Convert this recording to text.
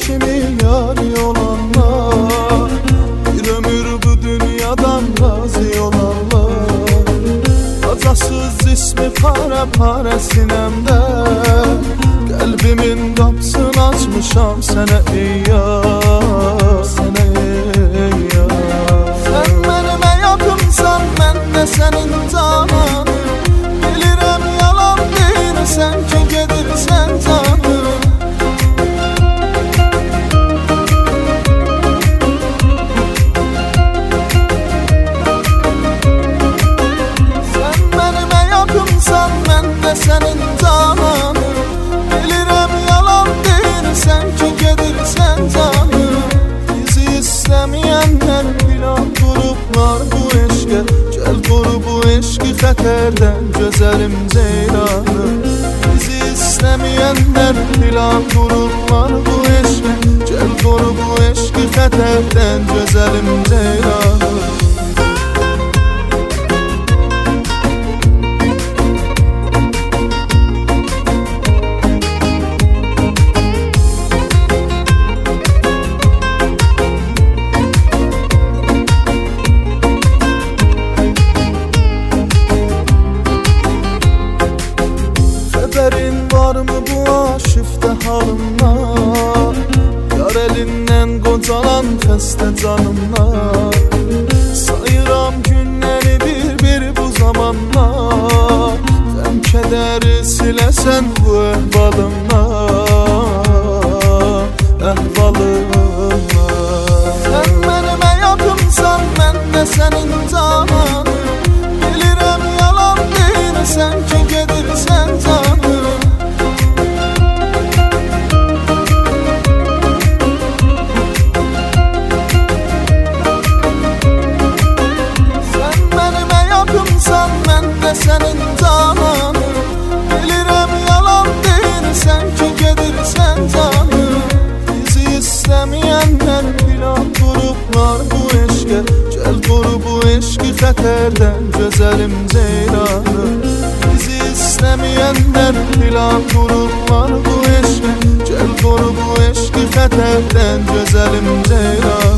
kimi yari olanlar, bir ömür bu dünyadan razı olanlar. Acasız ismi para para sinemde, kalbimin kapısını açmışam sana ey yar, sana ey yar. Sen benimle yakınsan ben de senin cananım, bilirim yalan değil sen ki gedirsen canım. Sen benimle yakınsan ben de senin cananım, bilirim yalan değil sen ki gedirsen canım. Bizi istemeyenler plan kuruplar bu eşke, gel koru bu eşki xəterdən gözəlim ceylanım. Bizi istemeyenler plan kuruplar bu eşke, gel koru bu eşki xəterdən gözəlim ceylanım. Xəbərin varmı bu aşıfdə halımdan, yar elindən qocalan xəstə canımdan. Sayıram günləri bir bu zamanlar, qəm kədəri siləsən bu əhvalımdan, əhvalımdan. Sən mənimə yaxınsan mən də sənin cananım, bilirəm yalan deyil sən ki gedirsən canım. Senin cananım, bilirim yalan değil sen ki gedirsen canım. Bizi istemeyenler plan kuruplar bu eşke, gel koru bu eşki xəterdən gözəlim ceylanım. Bizi istemeyenler plan kuruplar bu eşke, gel koru bu eşki xəterdən gözəlim ceylanım.